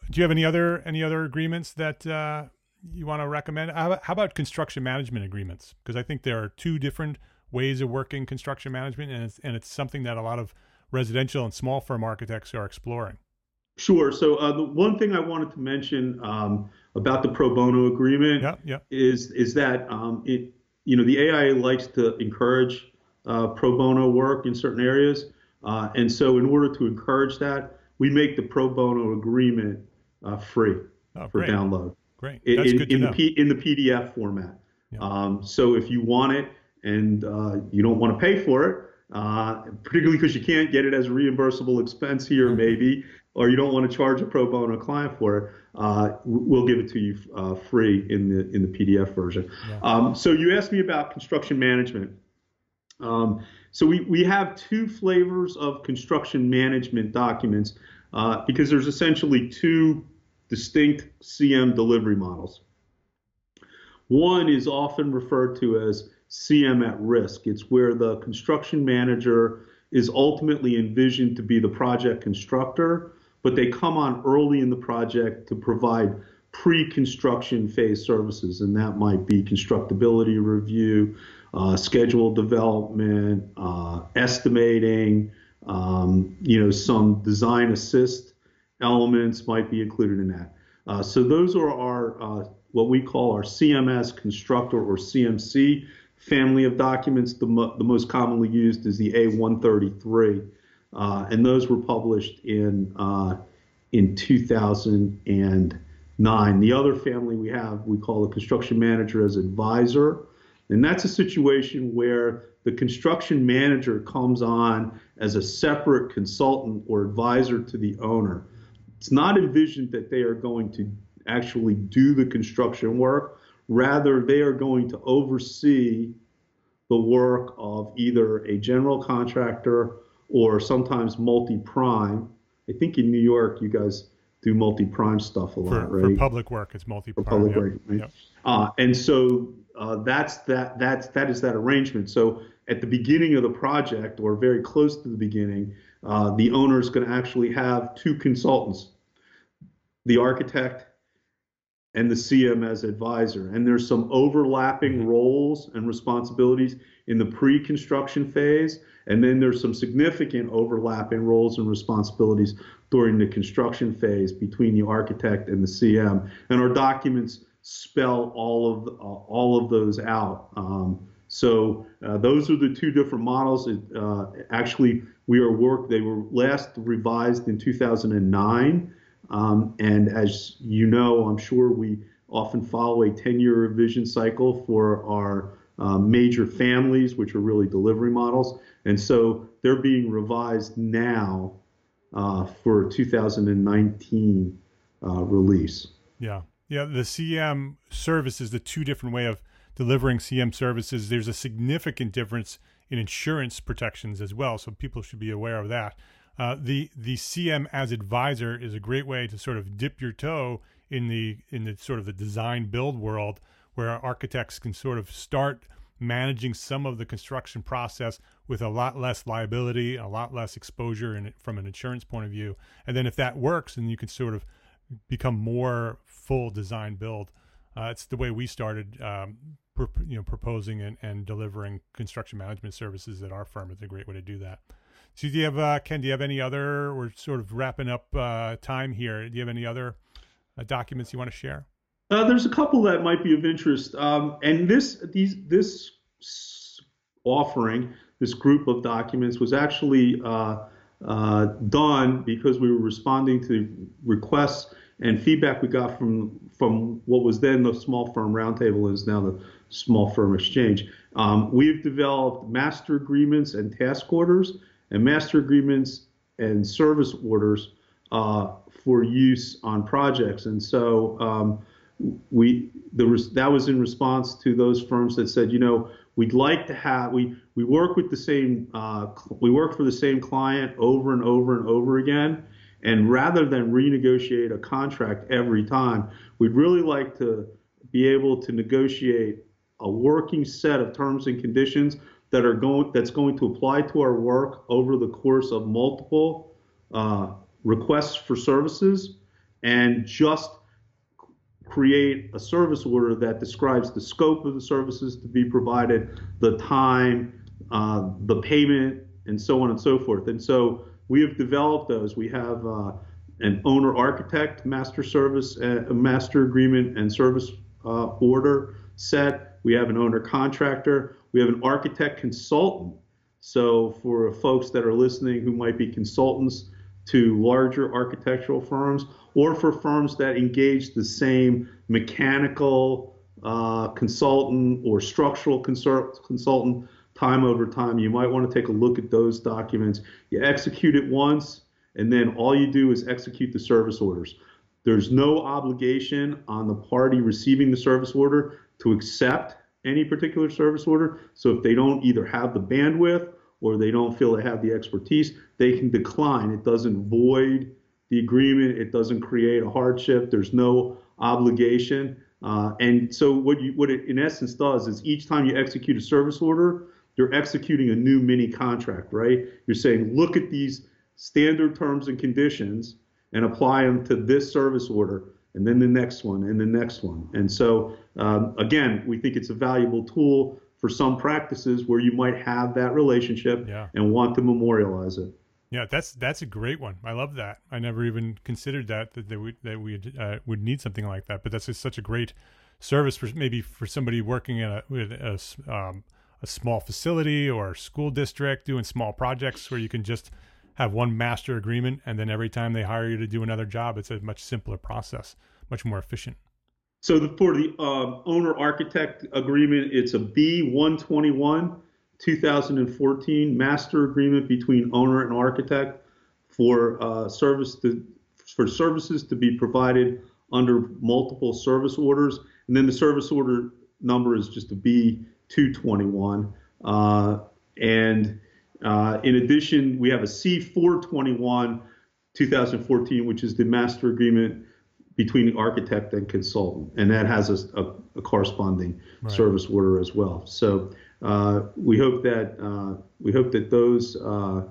do you have any other any other agreements that uh, you want to recommend? How about, how about construction management agreements? Because I think there are two different ways of working construction management, and it's, and it's something that a lot of residential and small firm architects are exploring. Sure. So uh, the one thing I wanted to mention um, about the pro bono agreement yeah, yeah. is is that um, it you know the A I A likes to encourage uh, pro bono work in certain areas, uh, and so in order to encourage that, we make the pro bono agreement uh, free oh, for great. download. Great. That's in, good to in know. the P, in the P D F format. Yeah. Um, so if you want it and uh, you don't want to pay for it, uh, particularly because you can't get it as a reimbursable expense here, Mm-hmm. maybe, or you don't want to charge a pro bono client for it, uh, we'll give it to you uh, free in the in the P D F version. Yeah. Um, so you asked me about construction management. Um, so we, we have two flavors of construction management documents uh, because there's essentially two distinct C M delivery models. One is often referred to as C M at risk. It's where the construction manager is ultimately envisioned to be the project constructor, but they come on early in the project to provide pre-construction phase services, and that might be constructability review, uh, schedule development, uh, estimating, um, you know, some design assist elements might be included in that. Uh, so those are our uh, what we call our C M S constructor or C M C family of documents. The, mo the most commonly used is the A one thirty-three, uh, and those were published in uh, in two thousand nine. The other family we have we call the construction manager as advisor, and that's a situation where the construction manager comes on as a separate consultant or advisor to the owner. It's not envisioned that they are going to actually do the construction work. Rather, they are going to oversee the work of either a general contractor or sometimes multi-prime. I think in New York, you guys do multi-prime stuff a lot, for, right? For public work, it's multi-prime. For public yep. work, right? Yep. Uh, and so uh, that's that. That's that is that arrangement. So at the beginning of the project, or very close to the beginning, uh, the owner is going to actually have two consultants, the architect and the C M as advisor. And there's some overlapping roles and responsibilities in the pre-construction phase. And then there's some significant overlapping roles and responsibilities during the construction phase between the architect and the C M. And our documents spell all of, uh, all of those out. Um, so uh, those are the two different models. It, uh, actually, we are work, they were last revised in two thousand nine. Um, and as you know, I'm sure we often follow a ten-year revision cycle for our uh, major families, which are really delivery models. And so they're being revised now uh, for two thousand nineteen uh, release. Yeah. Yeah. The C M services, the two different way of delivering C M services, there's a significant difference in insurance protections as well. So people should be aware of that. Uh, the the C M as advisor is a great way to sort of dip your toe in the in the sort of the design build world, where architects can sort of start managing some of the construction process with a lot less liability, a lot less exposure in it from an insurance point of view. And then if that works, then you can sort of become more full design build. Uh, it's the way we started, um, pro you know, proposing and, and delivering construction management services at our firm. It's a great way to do that. So do you have, uh, Ken, do you have any other, we're sort of wrapping up uh, time here. Do you have any other uh, documents you want to share? Uh, there's a couple that might be of interest. Um, and this, these, this offering, this group of documents was actually uh, uh, done because we were responding to requests and feedback we got from, from what was then the Small Firm Roundtable, is now the Small Firm Exchange. Um, we've developed master agreements and task orders, and master agreements and service orders uh, for use on projects. And so um, we the that was in response to those firms that said, you know, we'd like to have we we work with the same uh, we work for the same client over and over and over again, and rather than renegotiate a contract every time, we'd really like to be able to negotiate a working set of terms and conditions that are going that's going to apply to our work over the course of multiple uh, requests for services, and just create a service order that describes the scope of the services to be provided, the time, uh, the payment, and so on and so forth. And so we have developed those. We have uh, an owner architect master service, uh, master agreement and service uh, order set. We have an owner contractor. We have an architect consultant. So for folks that are listening who might be consultants to larger architectural firms, or for firms that engage the same mechanical uh, consultant or structural consult- consultant time over time, you might want to take a look at those documents. You execute it once, and then all you do is execute the service orders. There's no obligation on the party receiving the service order to accept any particular service order. So if they don't either have the bandwidth or they don't feel they have the expertise, they can decline. It doesn't void the agreement. It doesn't create a hardship. There's no obligation. Uh, and so what you what it in essence does is each time you execute a service order, you're executing a new mini contract, right? You're saying, look at these standard terms and conditions and apply them to this service order, and then the next one, and the next one. And so, um, again, we think it's a valuable tool for some practices where you might have that relationship yeah. and want to memorialize it. Yeah, that's that's a great one. I love that. I never even considered that that they would that we uh, would need something like that. But that's just such a great service for maybe for somebody working in a with a, um, a small facility or school district doing small projects where you can just have one master agreement, and then every time they hire you to do another job, it's a much simpler process, much more efficient. So the, for the uh, owner architect agreement, it's a B one twenty-one, two thousand fourteen master agreement between owner and architect for uh, service to, for services to be provided under multiple service orders. And then the service order number is just a B two twenty-one. Uh, and uh, in addition, we have a C four twenty-one, two thousand fourteen, which is the master agreement between the architect and consultant, and that has a, a, a corresponding right. service order as well. So uh, we hope that uh, we hope that those uh,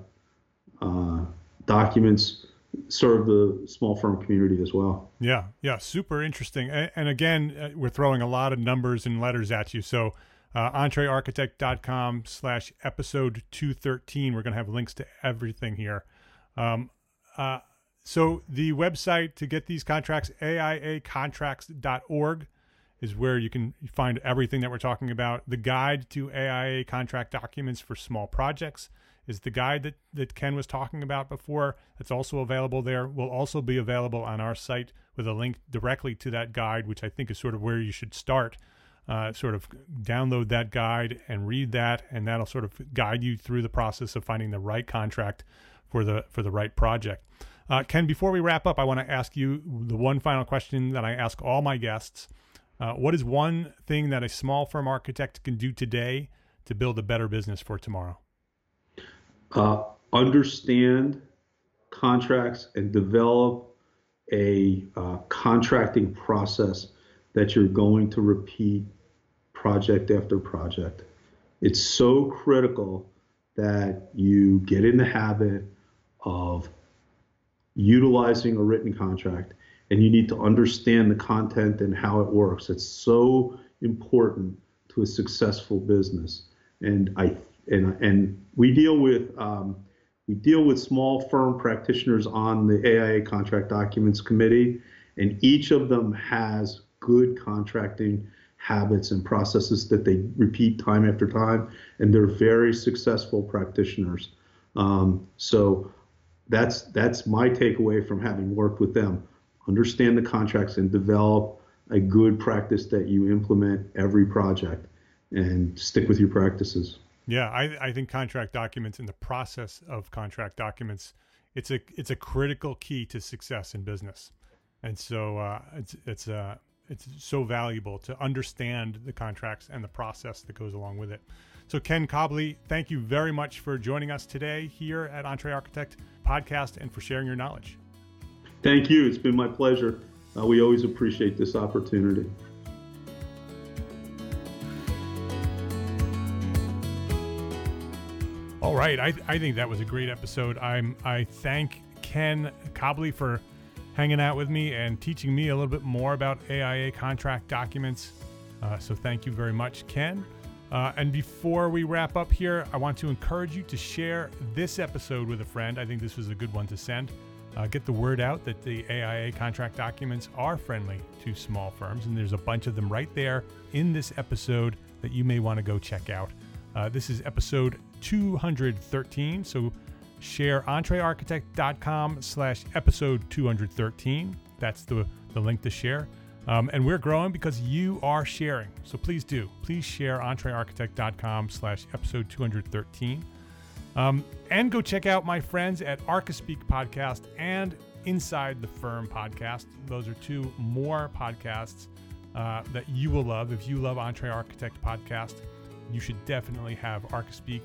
uh, documents serve the small firm community as well. Yeah, yeah, super interesting. And, and again, uh, we're throwing a lot of numbers and letters at you. So uh, entrearchitect.com slash episode two thirteen. We're going to have links to everything here. Um, uh, So the website to get these contracts, A I A contracts dot org, is where you can find everything that we're talking about. The guide to A I A contract documents for small projects is the guide that, that Ken was talking about before. That's also available there. Will also be available on our site with a link directly to that guide, which I think is sort of where you should start. Uh, sort of download that guide and read that, and that'll sort of guide you through the process of finding the right contract for the for the right project. Uh, Ken, before we wrap up, I want to ask you the one final question that I ask all my guests. Uh, what is one thing that a small firm architect can do today to build a better business for tomorrow? Uh, understand contracts and develop a uh, contracting process that you're going to repeat project after project. It's so critical that you get in the habit of utilizing a written contract, and you need to understand the content and how it works. It's so important to a successful business. And I and and we deal with um, we deal with small firm practitioners on the A I A Contract Documents Committee, and each of them has good contracting habits and processes that they repeat time after time, and they're very successful practitioners. Um, so. That's that's my takeaway from having worked with them. Understand the contracts and develop a good practice that you implement every project, and stick with your practices. Yeah, I, I think contract documents and the process of contract documents, it's a it's a critical key to success in business, and so uh, it's it's uh, it's so valuable to understand the contracts and the process that goes along with it. So Ken Cobley, thank you very much for joining us today here at EntreArchitect Podcast and for sharing your knowledge. Thank you. It's been my pleasure. Uh, we always appreciate this opportunity. All right. I, I think that was a great episode. I'm I thank Ken Cobley for hanging out with me and teaching me a little bit more about A I A contract documents. Uh, so thank you very much, Ken. Uh, and before we wrap up here, I want to encourage you to share this episode with a friend. I think this was a good one to send. Uh, get the word out that the A I A contract documents are friendly to small firms, and there's a bunch of them right there in this episode that you may want to go check out. Uh, this is episode two hundred thirteen, so share entrearchitect.com slash episode two hundred thirteen. That's the, the link to share. Um, and we're growing because you are sharing. So please do. Please share entrearchitect.com slash episode two hundred thirteen. Um, and go check out my friends at ArchiSpeak Podcast and Inside the Firm Podcast. Those are two more podcasts uh, that you will love. If you love EntreArchitect Podcast, you should definitely have ArchiSpeak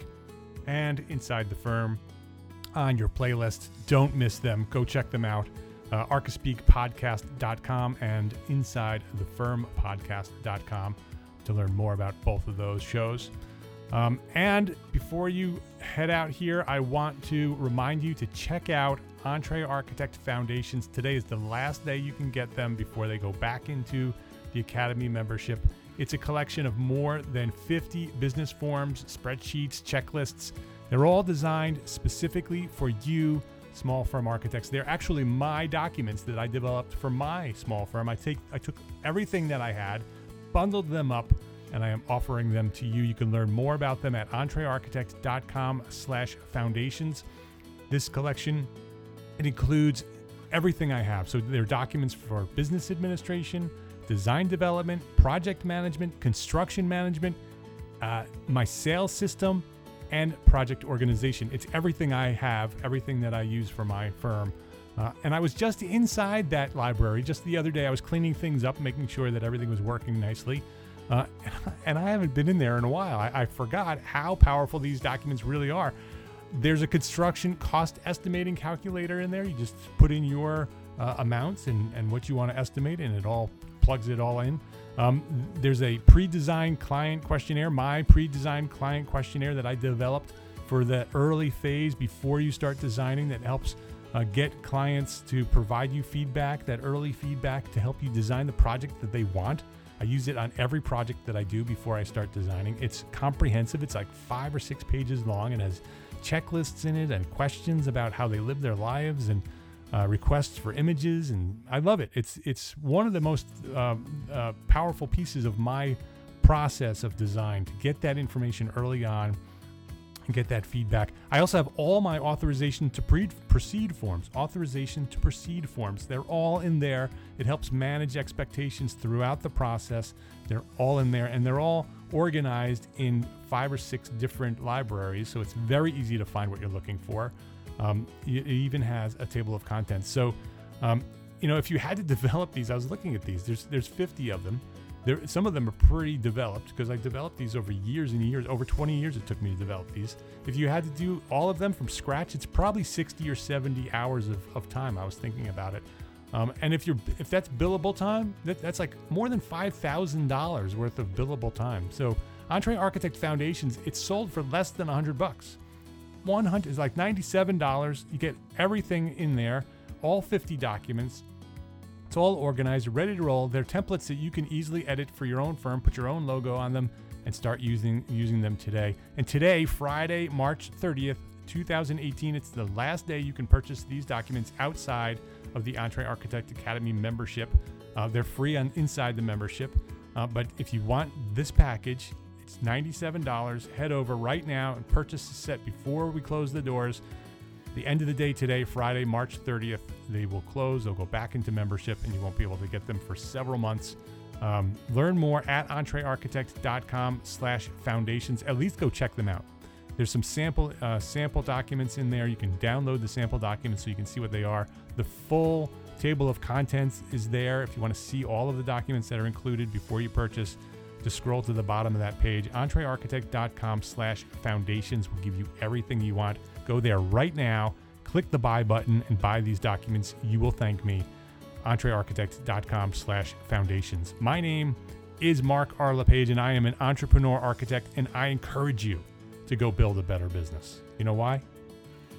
and Inside the Firm on your playlist. Don't miss them. Go check them out. Uh, archi speak podcast dot com and inside the firm podcast dot com to learn more about both of those shows. Um, and before you head out here, I want to remind you to check out EntreArchitect Foundations. Today is the last day you can get them before they go back into the Academy membership. It's a collection of more than fifty business forms, spreadsheets, checklists. They're all designed specifically for you, small firm architects. They're actually my documents that I developed for my small firm. I take I took everything that I had, bundled them up, and I am offering them to you. You can learn more about them at entrearchitect.com slash foundations. This collection, it includes everything I have. So there are documents for business administration, design development, project management, construction management, uh, my sales system, and project organization. It's everything I have, everything that I use for my firm. Uh, and I was just inside that library just the other day. I was cleaning things up, making sure that everything was working nicely. Uh, and I haven't been in there in a while. I, I forgot how powerful these documents really are. There's a construction cost estimating calculator in there. You just put in your uh, amounts and, and what you want to estimate, and it all plugs it all in. Um, there's a pre-designed client questionnaire, my pre-designed client questionnaire that I developed for the early phase before you start designing, that helps uh, get clients to provide you feedback, that early feedback to help you design the project that they want. I use it on every project that I do before I start designing. It's comprehensive. It's like five or six pages long and has checklists in it and questions about how they live their lives and Uh, requests for images, and I love it. It's it's one of the most uh, uh, powerful pieces of my process of design, to get that information early on and get that feedback. I also have all my authorization to pre- proceed forms, authorization to proceed forms. They're all in there. It helps manage expectations throughout the process. They're all in there, and they're all organized in five or six different libraries, so it's very easy to find what you're looking for. Um, it even has a table of contents. So, um, you know, if you had to develop these, I was looking at these, there's there's fifty of them. There, some of them are pretty developed because I developed these over years and years, over twenty years it took me to develop these. If you had to do all of them from scratch, it's probably sixty or seventy hours of, of time. I was thinking about it. Um, and if you're, if that's billable time, that, that's like more than five thousand dollars worth of billable time. So EntreArchitect Foundations, it's sold for less than a hundred bucks. one hundred is like ninety-seven dollars. You get everything in there, all fifty documents. It's all organized, ready to roll. They're templates that you can easily edit for your own firm, put your own logo on them, and start using using them today. And today, Friday, March thirtieth, twenty eighteen, it's the last day you can purchase these documents outside of the EntreArchitect Academy membership. Uh, they're free on inside the membership. Uh, but if you want this package, it's ninety-seven dollars. Head over right now and purchase the set before we close the doors. The end of the day today, Friday, March thirtieth, they will close. They'll go back into membership, and you won't be able to get them for several months. Um, learn more at entrearchitect.com slash foundations. At least go check them out. There's some sample uh, sample documents in there. You can download the sample documents so you can see what they are. The full table of contents is there if you want to see all of the documents that are included before you purchase. Just scroll to the bottom of that page. entrearchitect.com slash foundations will give you everything you want. Go there right now, click the buy button, and buy these documents. You will thank me. entrearchitect.com slash foundations. My name is Mark R. LePage, and I am an entrepreneur architect, and I encourage you to go build a better business. You know why?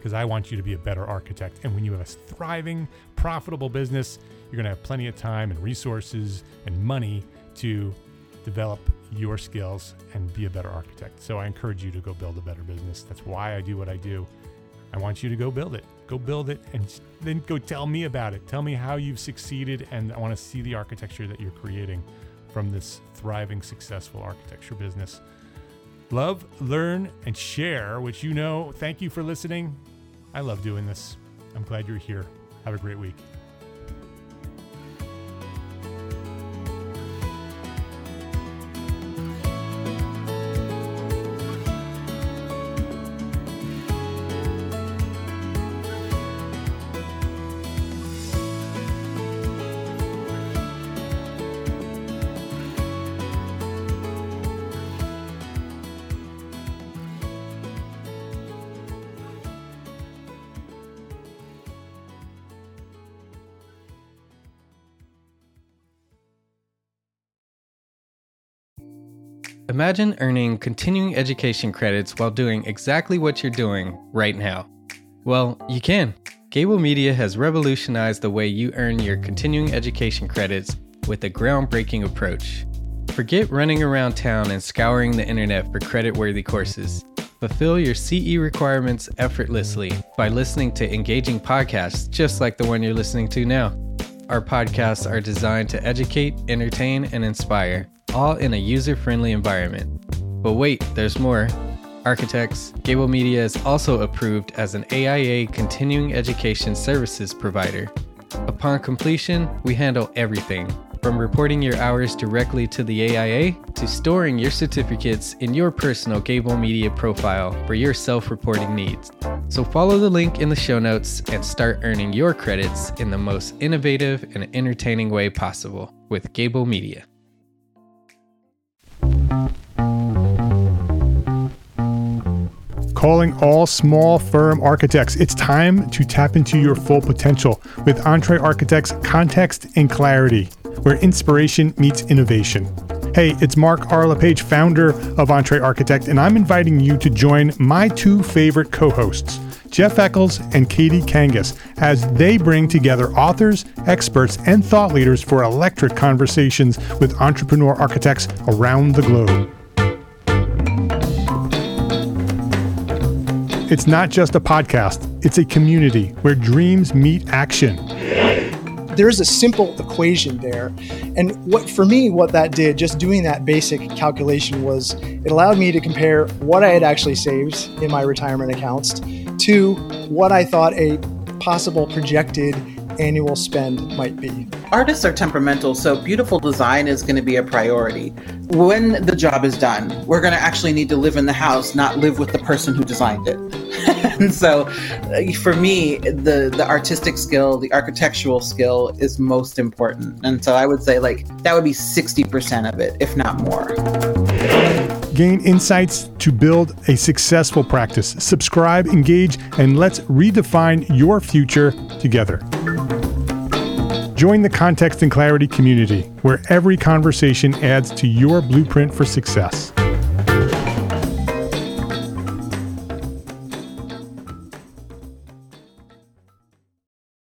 because I want you to be a better architect. And when you have a thriving, profitable business, you're going to have plenty of time and resources and money to develop your skills and be a better architect. So I encourage you to go build a better business. That's why I do what I do. I want you to go build it. Go build it and then go tell me about it. Tell me how you've succeeded, and I want to see the architecture that you're creating from this thriving, successful architecture business. Love, learn, and share, which you know. Thank you for listening. I love doing this. I'm glad you're here. Have a great week. Imagine earning continuing education credits while doing exactly what you're doing right now. Well, you can. Gable Media has revolutionized the way you earn your continuing education credits with a groundbreaking approach. Forget running around town and scouring the internet for credit-worthy courses. Fulfill your C E requirements effortlessly by listening to engaging podcasts just like the one you're listening to now. Our podcasts are designed to educate, entertain, and inspire, all in a user-friendly environment. But wait, there's more. Architects, Gable Media is also approved as an A I A continuing education services provider. Upon completion, we handle everything, from reporting your hours directly to the A I A to storing your certificates in your personal Gable Media profile for your self-reporting needs. So follow the link in the show notes and start earning your credits in the most innovative and entertaining way possible with Gable Media. Calling all small firm architects. It's time to tap into your full potential with Entre Architects Context and Clarity, where inspiration meets innovation. Hey, it's Mark R. LePage, founder of Entre Architect, and I'm inviting you to join my two favorite co-hosts, Jeff Eccles and Katie Kangas, as they bring together authors, experts, and thought leaders for electric conversations with entrepreneur architects around the globe. It's not just a podcast, it's a community where dreams meet action. There is a simple equation there. And what for me, what that did, just doing that basic calculation, was it allowed me to compare what I had actually saved in my retirement accounts to what I thought a possible projected annual spend might be. Artists are temperamental, so beautiful design is going to be a priority. When the job is done, we're going to actually need to live in the house, not live with the person who designed it. And so for me, the, the artistic skill, the architectural skill is most important. And so I would say like that would be sixty percent of it, if not more. Gain insights to build a successful practice. Subscribe, engage, and let's redefine your future together. Join the Context and Clarity community, where every conversation adds to your blueprint for success.